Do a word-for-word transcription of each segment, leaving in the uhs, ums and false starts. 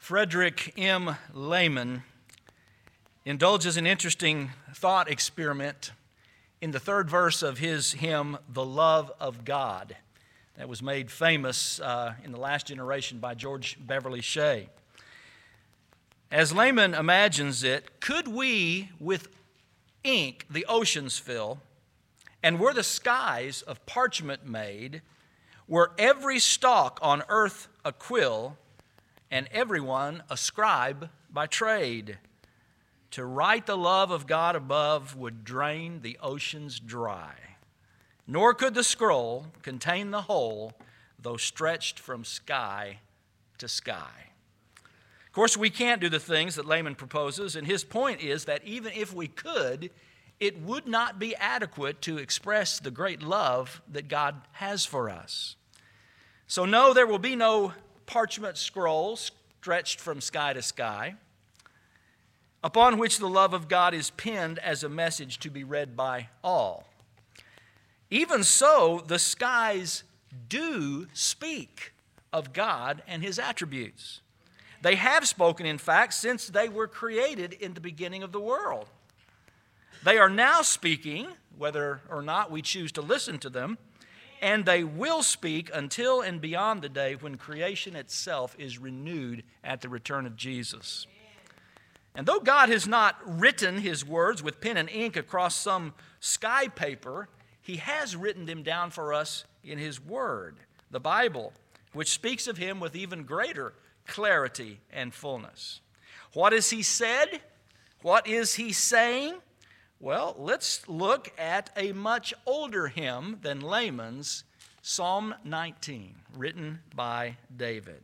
Frederick M. Lehman indulges an interesting thought experiment in the third verse of his hymn, The Love of God, that was made famous uh, in the last generation by George Beverly Shea. As Lehman imagines it, could we with ink the oceans fill, and were the skies of parchment made, were every stalk on earth a quill, and everyone a scribe by trade, to write the love of God above would drain the oceans dry. Nor could the scroll contain the whole, though stretched from sky to sky. Of course, we can't do the things that Lehman proposes, and his point is that even if we could, it would not be adequate to express the great love that God has for us. So no, there will be no parchment scroll stretched from sky to sky, upon which the love of God is penned as a message to be read by all. Even so, the skies do speak of God and His attributes. They have spoken, in fact, since they were created in the beginning of the world. They are now speaking, whether or not we choose to listen to them, and they will speak until and beyond the day when creation itself is renewed at the return of Jesus. And though God has not written His words with pen and ink across some sky paper, He has written them down for us in His Word, the Bible, which speaks of Him with even greater clarity and fullness. What has He said? What is He saying? Well, let's look at a much older hymn than Lehman's, Psalm nineteen, written by David.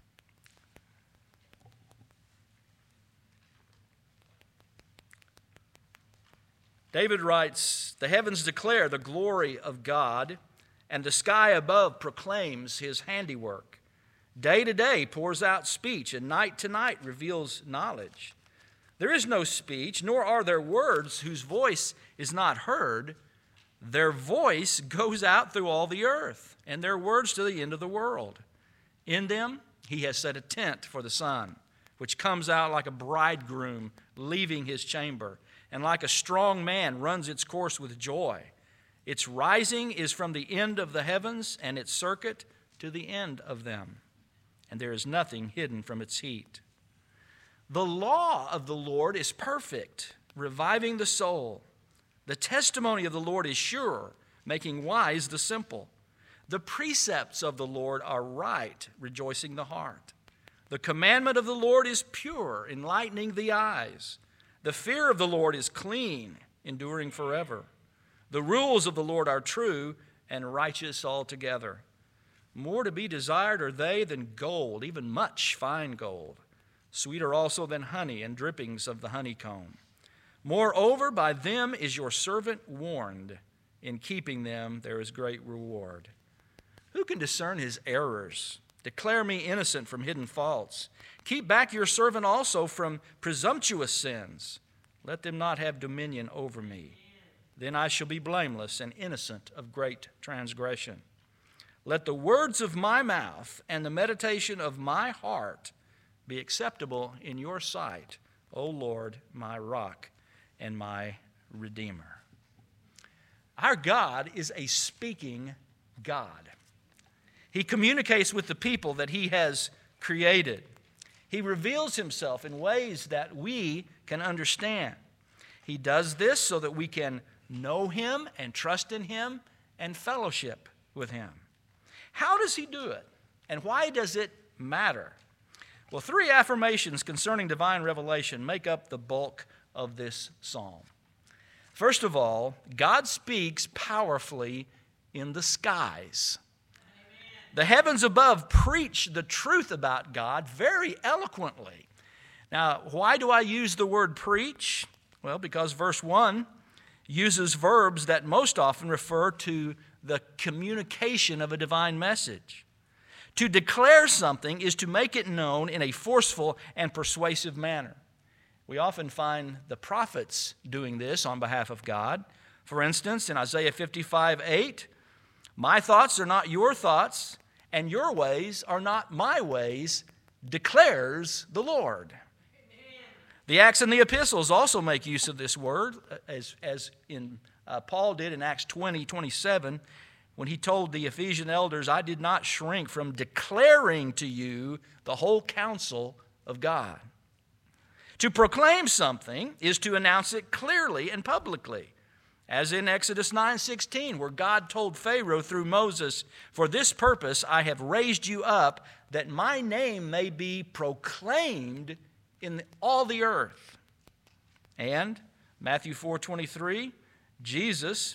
David writes, "The heavens declare the glory of God, and the sky above proclaims His handiwork. Day to day pours out speech, and night to night reveals knowledge. There is no speech, nor are there words whose voice is not heard. Their voice goes out through all the earth, and their words to the end of the world. In them He has set a tent for the sun, which comes out like a bridegroom leaving his chamber, and like a strong man runs its course with joy. Its rising is from the end of the heavens, and its circuit to the end of them, and there is nothing hidden from its heat. The law of the Lord is perfect, reviving the soul. The testimony of the Lord is sure, making wise the simple. The precepts of the Lord are right, rejoicing the heart. The commandment of the Lord is pure, enlightening the eyes. The fear of the Lord is clean, enduring forever. The rules of the Lord are true and righteous altogether. More to be desired are they than gold, even much fine gold. Sweeter also than honey and drippings of the honeycomb. Moreover, by them is your servant warned. In keeping them there is great reward. Who can discern his errors? Declare me innocent from hidden faults. Keep back your servant also from presumptuous sins. Let them not have dominion over me. Then I shall be blameless and innocent of great transgression. Let the words of my mouth and the meditation of my heart be acceptable in your sight, O Lord, my rock and my redeemer." Our God is a speaking God. He communicates with the people that He has created. He reveals Himself in ways that we can understand. He does this so that we can know Him and trust in Him and fellowship with Him. How does He do it? And why does it matter? Well, three affirmations concerning divine revelation make up the bulk of this psalm. First of all, God speaks powerfully in the skies. Amen. The heavens above preach the truth about God very eloquently. Now, why do I use the word preach? Well, because verse one uses verbs that most often refer to the communication of a divine message. To declare something is to make it known in a forceful and persuasive manner. We often find the prophets doing this on behalf of God. For instance, in Isaiah fifty-five eight, "My thoughts are not your thoughts, and your ways are not my ways, declares the Lord. The Acts and the Epistles also make use of this word, as, as in uh, Paul did in Acts twenty, twenty-seven, when he told the Ephesian elders, I did not shrink from declaring to you the whole counsel of God. To proclaim something is to announce it clearly and publicly, as in Exodus nine sixteen, where God told Pharaoh through Moses, for this purpose I have raised you up, that my name may be proclaimed in all the earth. And Matthew four twenty-three, Jesus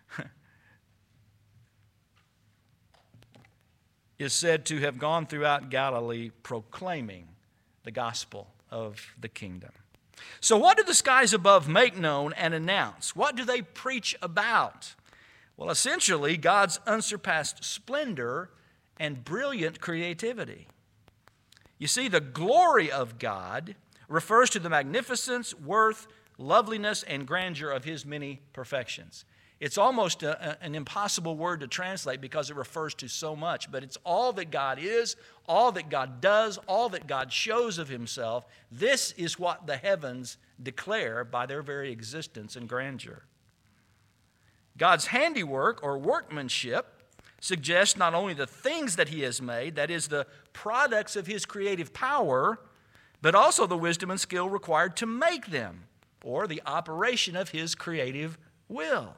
is said to have gone throughout Galilee proclaiming the gospel of the kingdom. So what do the skies above make known and announce? What do they preach about? Well, essentially, God's unsurpassed splendor and brilliant creativity. You see, the glory of God refers to the magnificence, worth, loveliness, and grandeur of His many perfections. It's almost a, a, an impossible word to translate because it refers to so much, but it's all that God is, all that God does, all that God shows of Himself. This is what the heavens declare by their very existence and grandeur. God's handiwork or workmanship suggests not only the things that He has made, that is, the products of His creative power, but also the wisdom and skill required to make them, or the operation of His creative will.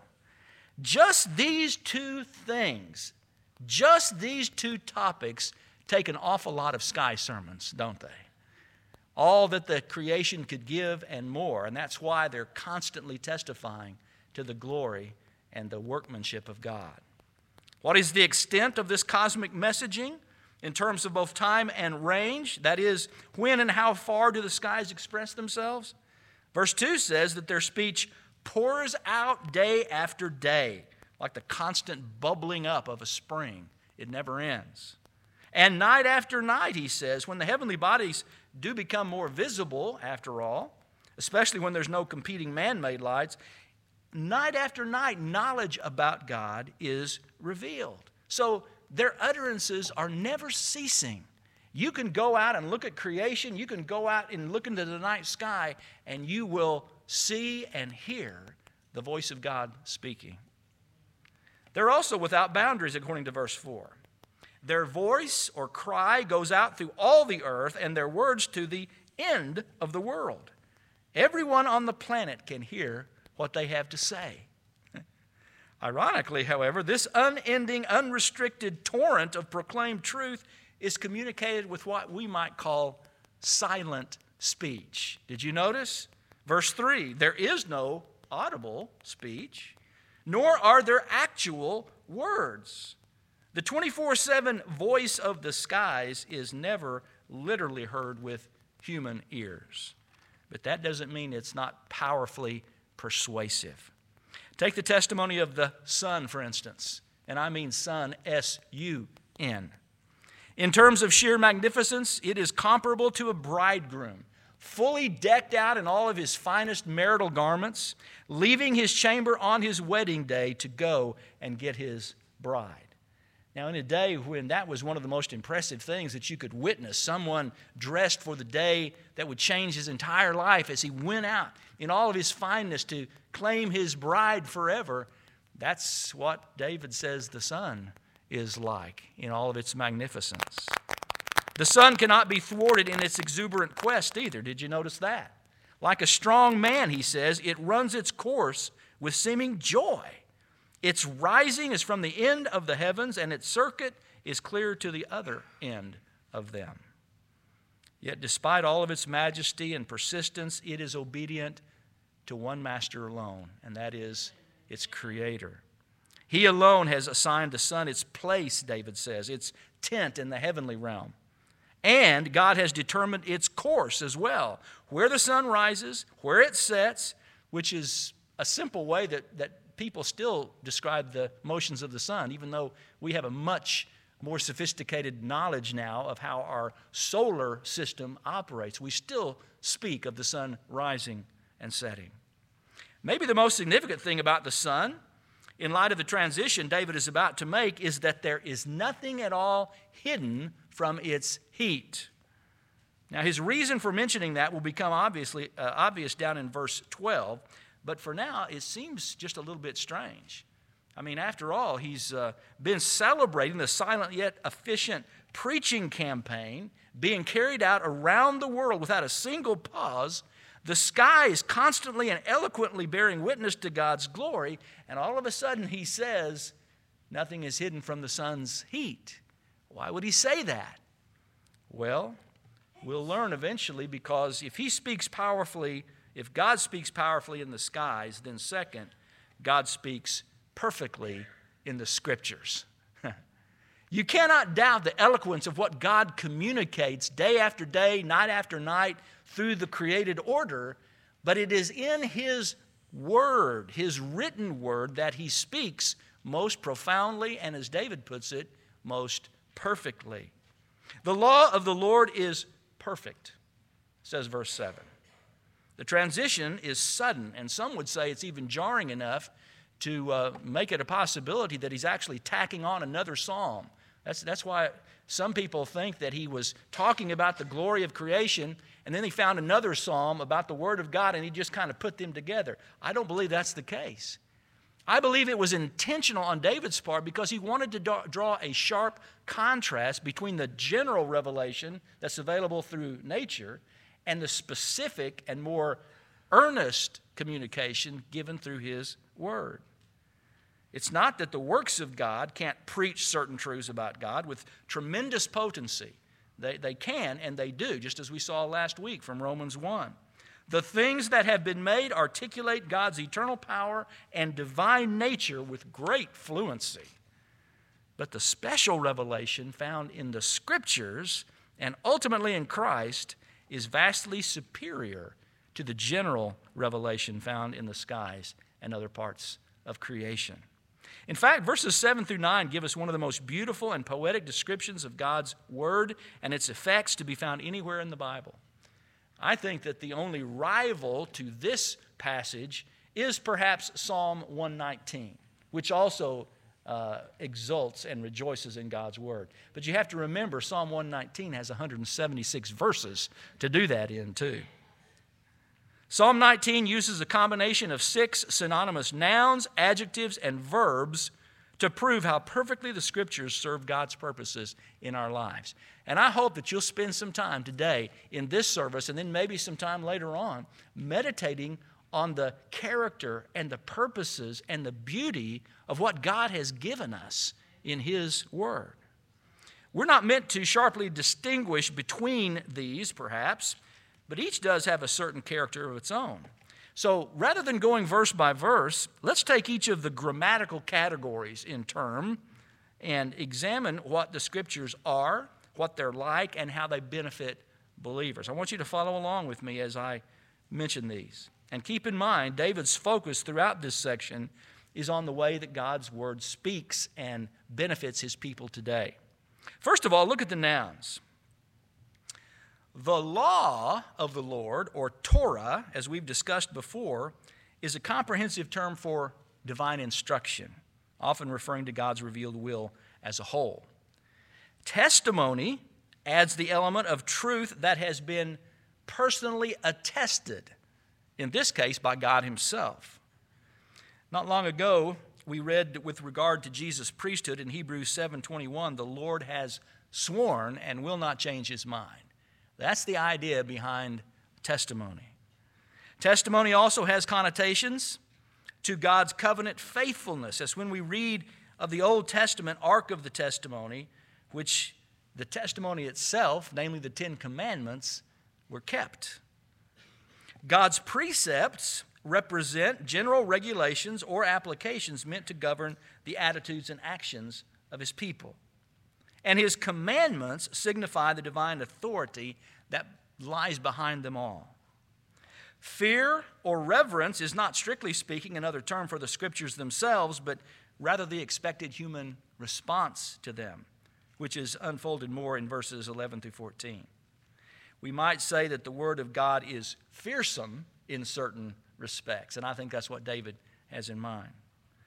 Just these two things, just these two topics take an awful lot of sky sermons, don't they? All that the creation could give and more, and that's why they're constantly testifying to the glory and the workmanship of God. What is the extent of this cosmic messaging in terms of both time and range? That is, when and how far do the skies express themselves? Verse two says that their speech pours out day after day, like the constant bubbling up of a spring. It never ends. And night after night, he says, when the heavenly bodies do become more visible, after all, especially when there's no competing man-made lights, night after night, knowledge about God is revealed. So their utterances are never ceasing. You can go out and look at creation. You can go out and look into the night sky, and you will see and hear the voice of God speaking. They're also without boundaries, according to verse four. Their voice or cry goes out through all the earth, and their words to the end of the world. Everyone on the planet can hear what they have to say. Ironically, however, this unending, unrestricted torrent of proclaimed truth is communicated with what we might call silent speech. Did you notice? Verse three, there is no audible speech, nor are there actual words. The twenty-four seven voice of the skies is never literally heard with human ears. But that doesn't mean it's not powerfully persuasive. Take the testimony of the sun, for instance, and I mean sun, S U N. In terms of sheer magnificence, it is comparable to a bridegroom, fully decked out in all of his finest marital garments, leaving his chamber on his wedding day to go and get his bride. Now, in a day when that was one of the most impressive things that you could witness, someone dressed for the day that would change his entire life as he went out in all of his fineness to claim his bride forever, that's what David says the sun is like in all of its magnificence. The sun cannot be thwarted in its exuberant quest either. Did you notice that? Like a strong man, he says, it runs its course with seeming joy. Its rising is from the end of the heavens, and its circuit is clear to the other end of them. Yet despite all of its majesty and persistence, it is obedient to one master alone, and that is its creator. He alone has assigned the sun its place, David says, its tent in the heavenly realm. And God has determined its course as well, where the sun rises, where it sets, which is a simple way that, that people still describe the motions of the sun, even though we have a much more sophisticated knowledge now of how our solar system operates. We still speak of the sun rising and setting. Maybe the most significant thing about the sun, in light of the transition David is about to make, is that there is nothing at all hidden from its heat. Now, his reason for mentioning that will become obviously uh, obvious down in verse twelve, but for now, it seems just a little bit strange. I mean, after all, he's uh, been celebrating the silent yet efficient preaching campaign being carried out around the world without a single pause. The sky is constantly and eloquently bearing witness to God's glory, and all of a sudden he says, nothing is hidden from the sun's heat. Why would he say that? Well, we'll learn eventually, because if he speaks powerfully, if God speaks powerfully in the skies, then second, God speaks perfectly in the Scriptures. You cannot doubt the eloquence of what God communicates day after day, night after night, through the created order, but it is in His Word, His written Word, that He speaks most profoundly and, as David puts it, most perfectly. The law of the Lord is perfect, says verse seven. The transition is sudden, and some would say it's even jarring enough to uh, make it a possibility that he's actually tacking on another psalm. That's, that's why some people think that he was talking about the glory of creation, and then he found another psalm about the Word of God, and he just kind of put them together. I don't believe that's the case. I believe it was intentional on David's part because he wanted to do- draw a sharp contrast between the general revelation that's available through nature and the specific and more earnest communication given through His Word. It's not that the works of God can't preach certain truths about God with tremendous potency. They, they can and they do, just as we saw last week from Romans one. The things that have been made articulate God's eternal power and divine nature with great fluency. But the special revelation found in the Scriptures and ultimately in Christ is vastly superior to the general revelation found in the skies and other parts of creation. In fact, verses seven through nine give us one of the most beautiful and poetic descriptions of God's Word and its effects to be found anywhere in the Bible. I think that the only rival to this passage is perhaps Psalm one nineteen, which also uh, exults and rejoices in God's Word. But you have to remember, Psalm one nineteen has one hundred seventy-six verses to do that in, too. Psalm nineteen uses a combination of six synonymous nouns, adjectives, and verbs to prove how perfectly the Scriptures serve God's purposes in our lives. And I hope that you'll spend some time today in this service and then maybe some time later on meditating on the character and the purposes and the beauty of what God has given us in His Word. We're not meant to sharply distinguish between these, perhaps, but each does have a certain character of its own. So rather than going verse by verse, let's take each of the grammatical categories in turn and examine what the Scriptures are, what they're like, and how they benefit believers. I want you to follow along with me as I mention these. And keep in mind, David's focus throughout this section is on the way that God's Word speaks and benefits His people today. First of all, look at the nouns. The law of the Lord, or Torah, as we've discussed before, is a comprehensive term for divine instruction, often referring to God's revealed will as a whole. Testimony adds the element of truth that has been personally attested, in this case by God Himself. Not long ago, we read with regard to Jesus' priesthood in Hebrews seven twenty-one, the Lord has sworn and will not change His mind. That's the idea behind testimony. Testimony also has connotations to God's covenant faithfulness, as when we read of the Old Testament Ark of the Testimony, which the testimony itself, namely the Ten Commandments, were kept. God's precepts represent general regulations or applications meant to govern the attitudes and actions of His people. And His commandments signify the divine authority that lies behind them all. Fear or reverence is not, strictly speaking, another term for the Scriptures themselves, but rather the expected human response to them, which is unfolded more in verses eleven through fourteen. We might say that the Word of God is fearsome in certain respects, and I think that's what David has in mind.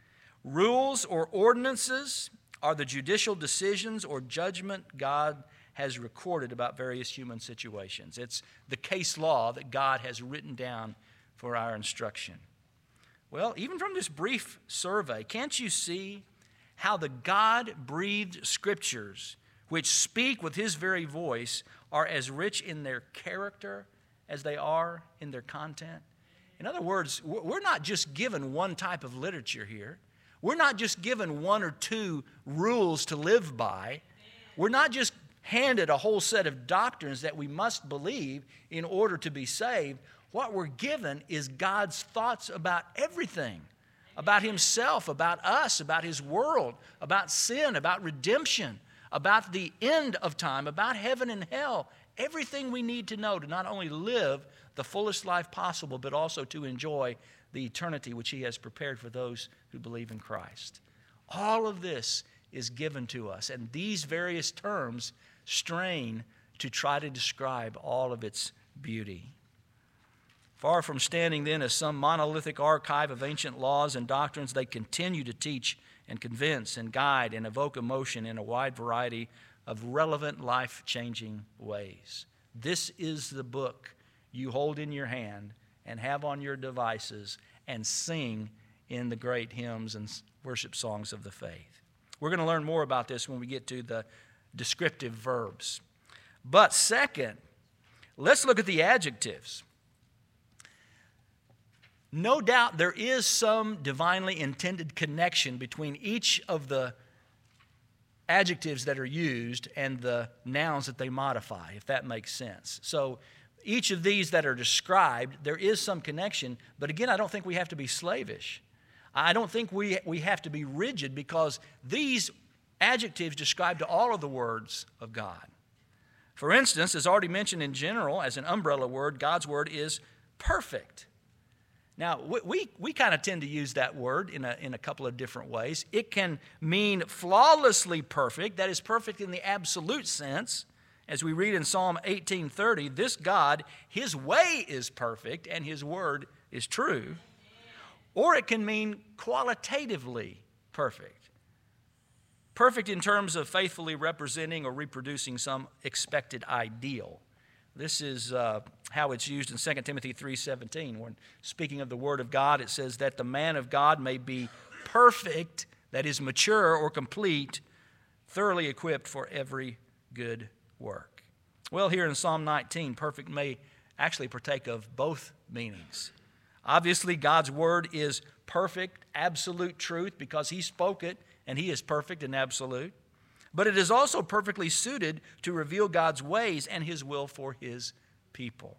Rules or ordinances are the judicial decisions or judgment God has recorded about various human situations. It's the case law that God has written down for our instruction. Well, even from this brief survey, can't you see how the God-breathed Scriptures, which speak with His very voice, are as rich in their character as they are in their content? In other words, we're not just given one type of literature here. We're not just given one or two rules to live by. We're not just handed a whole set of doctrines that we must believe in order to be saved. What we're given is God's thoughts about everything, about Himself, about us, about His world, about sin, about redemption, about the end of time, about heaven and hell. Everything we need to know to not only live the fullest life possible, but also to enjoy the eternity which He has prepared for those who believe in Christ. All of this is given to us, and these various terms strain to try to describe all of its beauty. Far from standing then as some monolithic archive of ancient laws and doctrines, they continue to teach and convince and guide and evoke emotion in a wide variety of relevant, life-changing ways. This is the book you hold in your hand and have on your devices and sing in the great hymns and worship songs of the faith. We're going to learn more about this when we get to the descriptive verbs. But second, let's look at the adjectives. No doubt there is some divinely intended connection between each of the adjectives that are used and the nouns that they modify, if that makes sense. So each of these that are described, there is some connection, but again, I don't think we have to be slavish. I don't think we, we have to be rigid, because these adjectives describe to all of the words of God. For instance, as already mentioned in general, as an umbrella word, God's word is perfect. Now, we, we, we kind of tend to use that word in a, in a couple of different ways. It can mean flawlessly perfect, that is perfect in the absolute sense. As we read in Psalm eighteen thirty, this God, His way is perfect and His word is true. Or it can mean qualitatively perfect. Perfect in terms of faithfully representing or reproducing some expected ideal. This is uh, how it's used in Second Timothy three seventeen. When speaking of the Word of God, it says that the man of God may be perfect, that is mature or complete, thoroughly equipped for every good work. Well, here in Psalm nineteen, perfect may actually partake of both meanings. Obviously, God's Word is perfect, absolute truth, because He spoke it, and He is perfect and absolute. But it is also perfectly suited to reveal God's ways and His will for His people.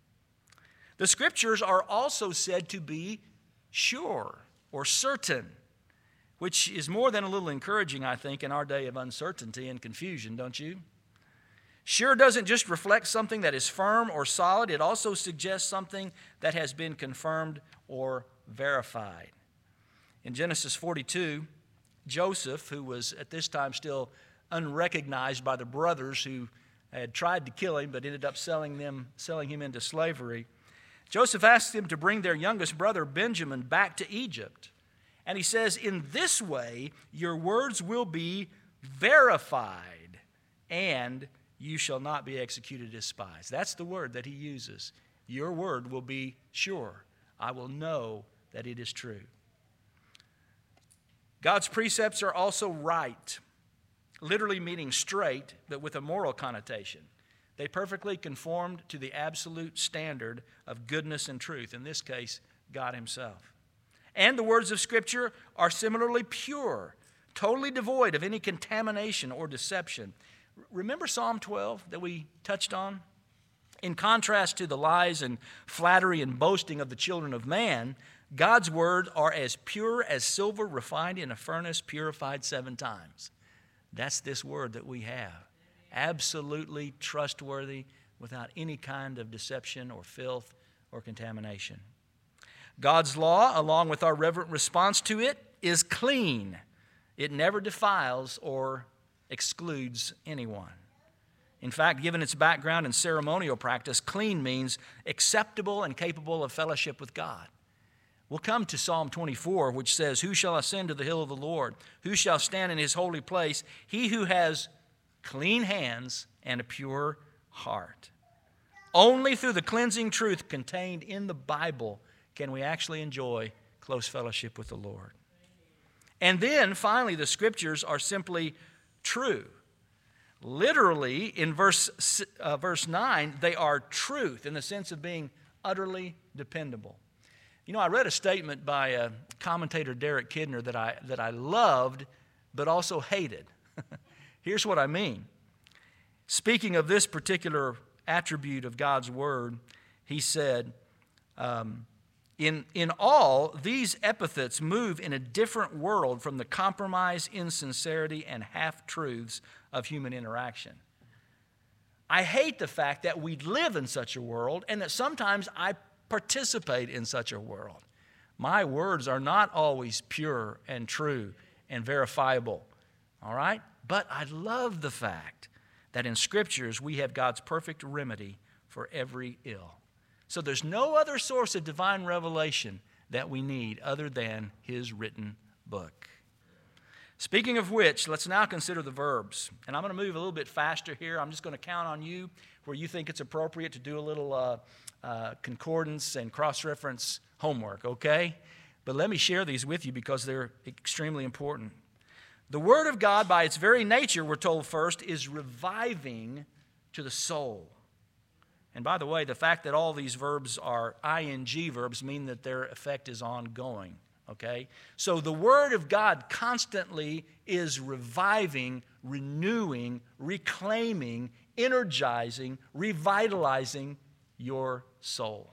The Scriptures are also said to be sure or certain, which is more than a little encouraging, I think, in our day of uncertainty and confusion, don't you? Sure doesn't just reflect something that is firm or solid. It also suggests something that has been confirmed or verified. In Genesis forty-two, Joseph, who was at this time still unrecognized by the brothers who had tried to kill him but ended up selling them, selling him into slavery, Joseph asked them to bring their youngest brother Benjamin back to Egypt. And he says, "In this way your words will be verified, and you shall not be executed as spies." That's the word that he uses. Your word will be sure. I will know that it is true. God's precepts are also right, literally meaning straight, but with a moral connotation. They perfectly conformed to the absolute standard of goodness and truth, in this case, God Himself. And the words of Scripture are similarly pure, totally devoid of any contamination or deception. Remember Psalm twelve that we touched on? In contrast to the lies and flattery and boasting of the children of man, God's words are as pure as silver refined in a furnace, purified seven times. That's this word that we have. Absolutely trustworthy, without any kind of deception or filth or contamination. God's law, along with our reverent response to it, is clean. It never defiles or excludes anyone. In fact, given its background in ceremonial practice, clean means acceptable and capable of fellowship with God. We'll come to Psalm twenty-four, which says, "Who shall ascend to the hill of the Lord? Who shall stand in His holy place? He who has clean hands, and a pure heart. Only through the cleansing truth contained in the Bible can we actually enjoy close fellowship with the Lord. And then, finally, the Scriptures are simply true. Literally, in verse, uh, verse nine, they are truth in the sense of being utterly dependable. You know, I read a statement by uh, commentator Derek Kidner that I, that I loved but also hated. Here's what I mean. Speaking of this particular attribute of God's Word, he said, um, in, in all, these epithets move in a different world from the compromise, insincerity, and half-truths of human interaction. I hate the fact that we live in such a world and that sometimes I participate in such a world. My words are not always pure and true and verifiable, all right? But I love the fact that in Scriptures we have God's perfect remedy for every ill. So there's no other source of divine revelation that we need other than His written book. Speaking of which, let's now consider the verbs. And I'm going to move a little bit faster here. I'm just going to count on you where you think it's appropriate to do a little uh, uh, concordance and cross-reference homework, okay? But let me share these with you because they're extremely important. The Word of God, by its very nature, we're told first, is reviving to the soul. And by the way, the fact that all these verbs are ing verbs mean that their effect is ongoing. Okay? So the Word of God constantly is reviving, renewing, reclaiming, energizing, revitalizing your soul.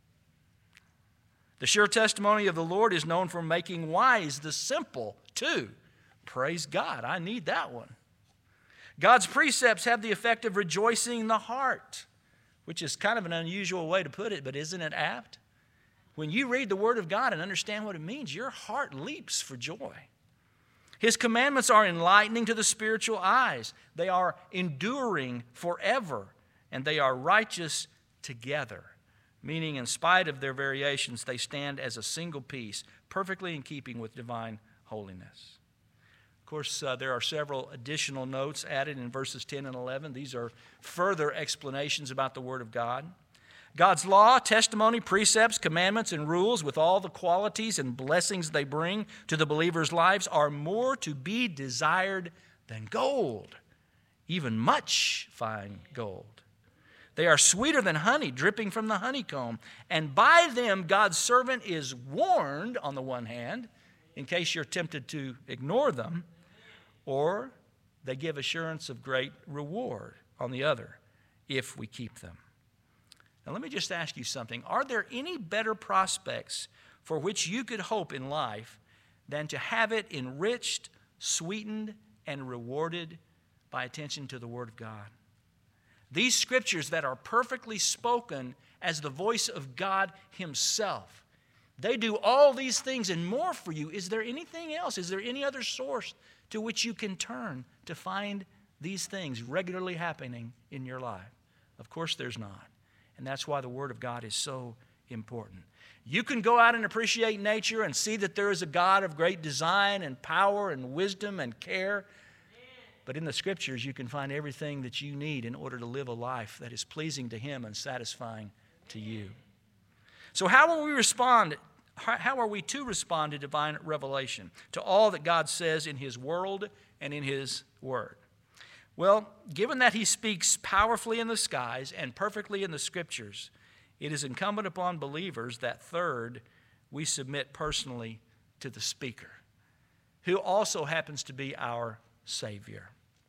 The sure testimony of the Lord is known for making wise the simple, too. Praise God, I need that one. God's precepts have the effect of rejoicing the heart, which is kind of an unusual way to put it, but isn't it apt? When you read the Word of God and understand what it means, your heart leaps for joy. His commandments are enlightening to the spiritual eyes. They are enduring forever, and they are righteous together, meaning in spite of their variations, they stand as a single piece, perfectly in keeping with divine holiness. Of course, uh, there are several additional notes added in verses ten and eleven. These are further explanations about the Word of God. God's law, testimony, precepts, commandments, and rules with all the qualities and blessings they bring to the believer's lives are more to be desired than gold, even much fine gold. They are sweeter than honey dripping from the honeycomb, and by them God's servant is warned on the one hand, in case you're tempted to ignore them, or they give assurance of great reward on the other if we keep them. Now, let me just ask you something. Are there any better prospects for which you could hope in life than to have it enriched, sweetened, and rewarded by attention to the Word of God? These Scriptures that are perfectly spoken as the voice of God Himself, they do all these things and more for you. Is there anything else? Is there any other source to which you can turn to find these things regularly happening in your life? Of course there's not. And that's why the Word of God is so important. You can go out and appreciate nature and see that there is a God of great design and power and wisdom and care. But in the Scriptures, you can find everything that you need in order to live a life that is pleasing to Him and satisfying to you. So how will we respond? How are we to respond to divine revelation, to all that God says in His world and in His Word? Well, given that He speaks powerfully in the skies and perfectly in the Scriptures, it is incumbent upon believers that third, we submit personally to the speaker, who also happens to be our Savior.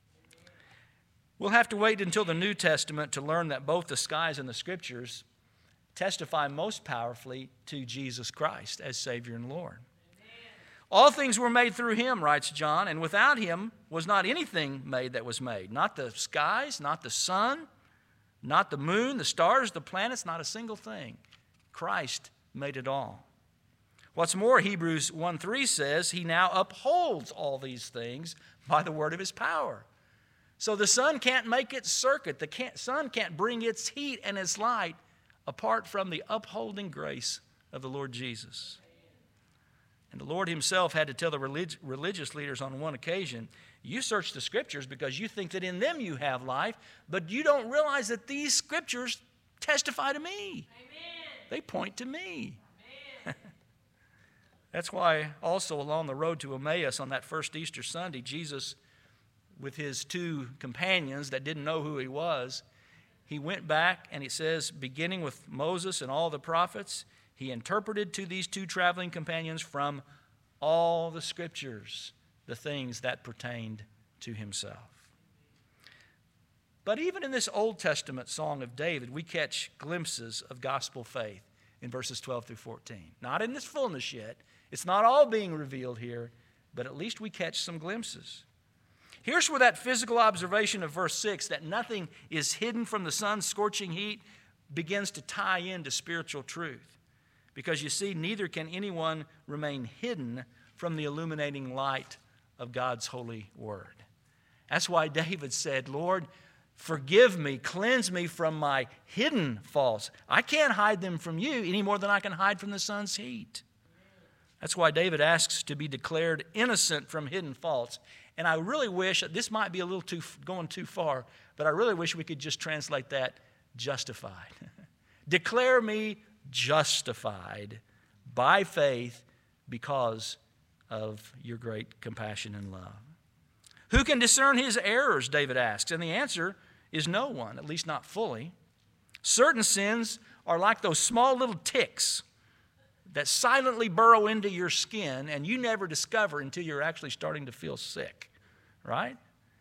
We'll have to wait until the New Testament to learn that both the skies and the Scriptures testify most powerfully to Jesus Christ as Savior and Lord. All things were made through Him, writes John, and without Him was not anything made that was made. Not the skies, not the sun, not the moon, the stars, the planets, not a single thing. Christ made it all. What's more, Hebrews one three says He now upholds all these things by the word of His power. So the sun can't make its circuit. The can't, sun can't bring its heat and its light apart from the upholding grace of the Lord Jesus. And the Lord Himself had to tell the relig- religious leaders on one occasion, You search the Scriptures because you think that in them you have life, but you don't realize that these Scriptures testify to me. Amen. They point to me. That's why also along the road to Emmaus on that first Easter Sunday, Jesus, with his two companions that didn't know who he was, he went back and it says, beginning with Moses and all the prophets, he interpreted to these two traveling companions from all the Scriptures the things that pertained to himself. But even in this Old Testament song of David, we catch glimpses of gospel faith in verses twelve through fourteen. Not in this fullness yet. It's not all being revealed here, but at least we catch some glimpses. Here's where that physical observation of verse six, that nothing is hidden from the sun's scorching heat, begins to tie into spiritual truth. Because you see, neither can anyone remain hidden from the illuminating light of God's holy word. That's why David said, Lord, forgive me, cleanse me from my hidden faults. I can't hide them from you any more than I can hide from the sun's heat. That's why David asks to be declared innocent from hidden faults. And I really wish, this might be a little too going too far, but I really wish we could just translate that justified. Declare me justified by faith because of your great compassion and love. Who can discern his errors, David asks? And the answer is no one, at least not fully. Certain sins are like those small little ticks that silently burrow into your skin and you never discover until you're actually starting to feel sick, right?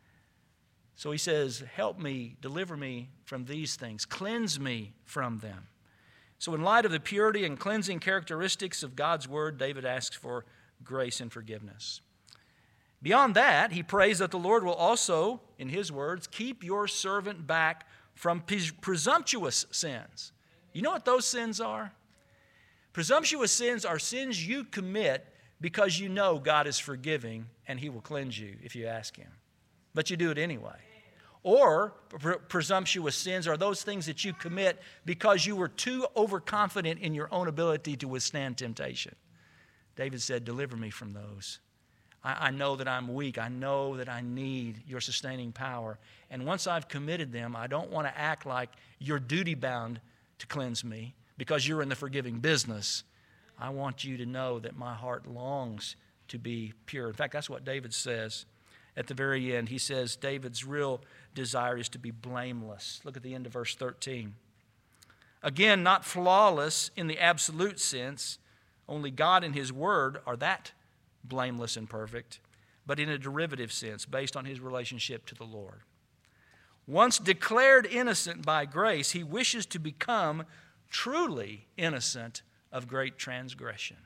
So he says, help me, deliver me from these things, cleanse me from them. So in light of the purity and cleansing characteristics of God's word, David asks for grace and forgiveness. Beyond that, he prays that the Lord will also, in his words, keep your servant back from presumptuous sins. You know what those sins are? Presumptuous sins are sins you commit because you know God is forgiving and he will cleanse you if you ask him. But you do it anyway. Or pre- presumptuous sins are those things that you commit because you were too overconfident in your own ability to withstand temptation. David said, deliver me from those. I, I know that I'm weak. I know that I need your sustaining power. And once I've committed them, I don't want to act like you're duty-bound to cleanse me because you're in the forgiving business. I want you to know that my heart longs to be pure. In fact, that's what David says at the very end. He says David's real desire is to be blameless. Look at the end of verse thirteen. Again, not flawless in the absolute sense. Only God and his word are that blameless and perfect, but in a derivative sense based on his relationship to the Lord. Once declared innocent by grace, he wishes to become truly innocent of great transgression.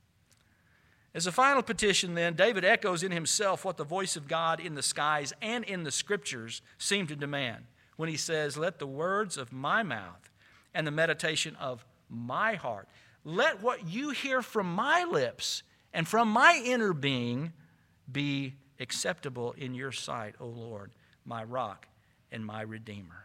As a final petition then, David echoes in himself what the voice of God in the skies and in the Scriptures seem to demand when he says, let the words of my mouth and the meditation of my heart, let what you hear from my lips and from my inner being be acceptable in your sight, O Lord, my rock and my redeemer.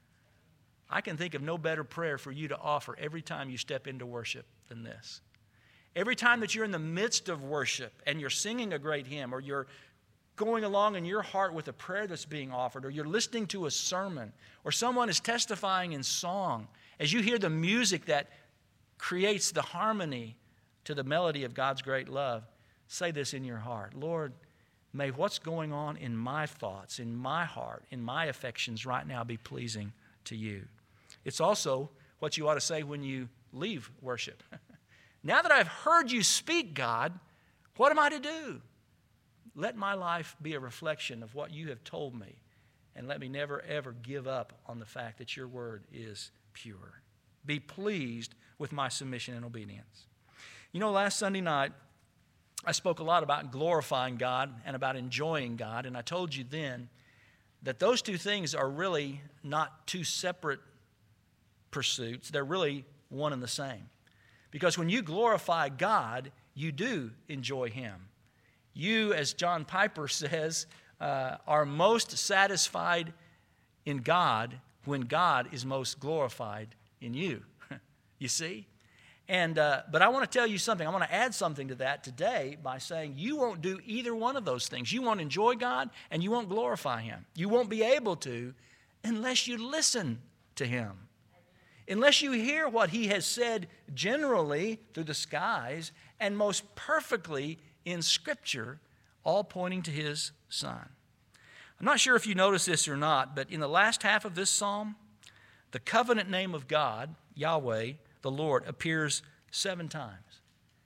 I can think of no better prayer for you to offer every time you step into worship than this. Every time that you're in the midst of worship and you're singing a great hymn or you're going along in your heart with a prayer that's being offered or you're listening to a sermon or someone is testifying in song, as you hear the music that creates the harmony to the melody of God's great love, say this in your heart. Lord, may what's going on in my thoughts, in my heart, in my affections right now be pleasing to you. It's also what you ought to say when you leave worship. Now that I've heard you speak, God, what am I to do? Let my life be a reflection of what you have told me, and let me never, ever give up on the fact that your word is pure. Be pleased with my submission and obedience. You know, last Sunday night, I spoke a lot about glorifying God and about enjoying God, and I told you then that those two things are really not two separate pursuits. They're really one and the same. Because when you glorify God, you do enjoy him. You, as John Piper says, uh, are most satisfied in God when God is most glorified in you. You see? And, uh, but I want to tell you something. I want to add something to that today by saying you won't do either one of those things. You won't enjoy God and you won't glorify Him. You won't be able to unless you listen to Him. Unless you hear what He has said generally through the skies and most perfectly in Scripture, all pointing to His Son. I'm not sure if you notice this or not, but in the last half of this psalm, the covenant name of God, Yahweh, the Lord, appears seven times.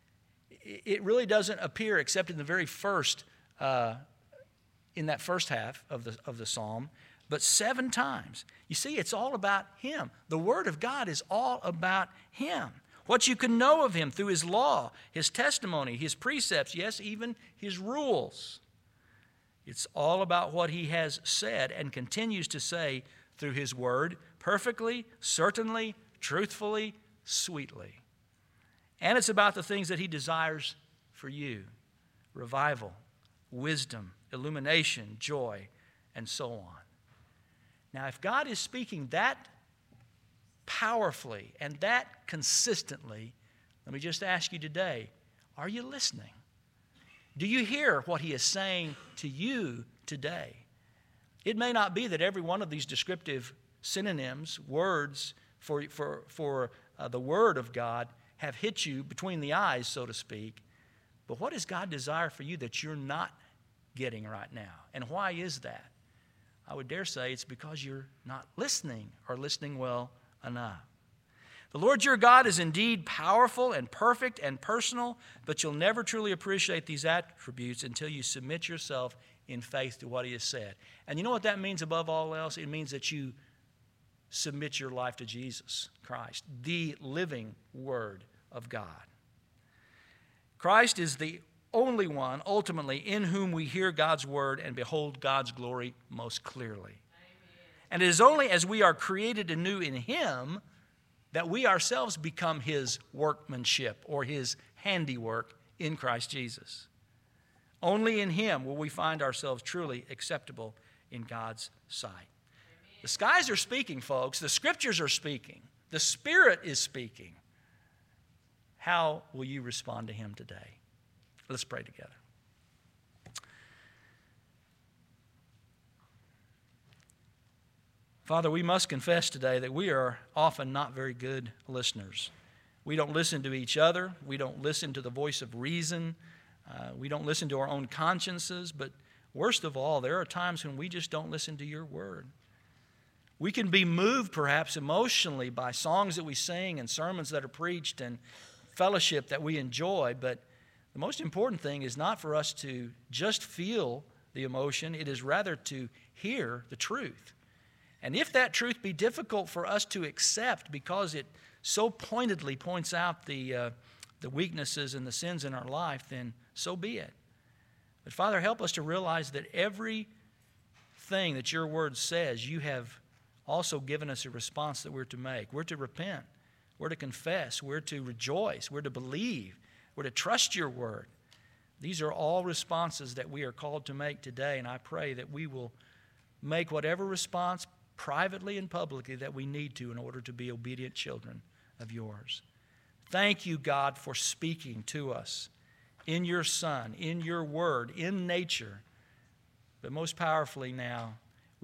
It really doesn't appear except in the very first, uh, in that first half of the, of the psalm, but seven times. You see, it's all about Him. The Word of God is all about Him. What you can know of Him through His law, His testimony, His precepts, yes, even His rules. It's all about what He has said and continues to say through His Word, perfectly, certainly, truthfully, sweetly. And it's about the things that He desires for you: revival, wisdom, illumination, joy, and so on. Now, if God is speaking that powerfully and that consistently, let me just ask you today, are you listening? Do you hear what He is saying to you today? It may not be that every one of these descriptive synonyms, words for, for, for uh, the Word of God have hit you between the eyes, so to speak. But what does God desire for you that you're not getting right now? And why is that? I would dare say it's because you're not listening or listening well enough. The Lord your God is indeed powerful and perfect and personal, but you'll never truly appreciate these attributes until you submit yourself in faith to what He has said. And you know what that means above all else? It means that you submit your life to Jesus Christ, the living Word of God. Christ is the only one, ultimately, in whom we hear God's Word and behold God's glory most clearly. Amen. And it is only as we are created anew in Him that we ourselves become His workmanship or His handiwork in Christ Jesus. Only in Him will we find ourselves truly acceptable in God's sight. Amen. The skies are speaking, folks. The Scriptures are speaking. The Spirit is speaking. How will you respond to Him today? Let's pray together. Father, we must confess today that we are often not very good listeners. We don't listen to each other. We don't listen to the voice of reason. Uh, we don't listen to our own consciences. But worst of all, there are times when we just don't listen to your word. We can be moved perhaps emotionally by songs that we sing and sermons that are preached and fellowship that we enjoy, but the most important thing is not for us to just feel the emotion. It is rather to hear the truth. And if that truth be difficult for us to accept because it so pointedly points out the, uh, the weaknesses and the sins in our life, then so be it. But Father, help us to realize that every thing that your word says, you have also given us a response that we're to make. We're to repent. We're to confess. We're to rejoice. We're to believe. We're to trust your word. These are all responses that we are called to make today, and I pray that we will make whatever response privately and publicly that we need to in order to be obedient children of yours. Thank you, God, for speaking to us in your Son, in your word, in nature, but most powerfully now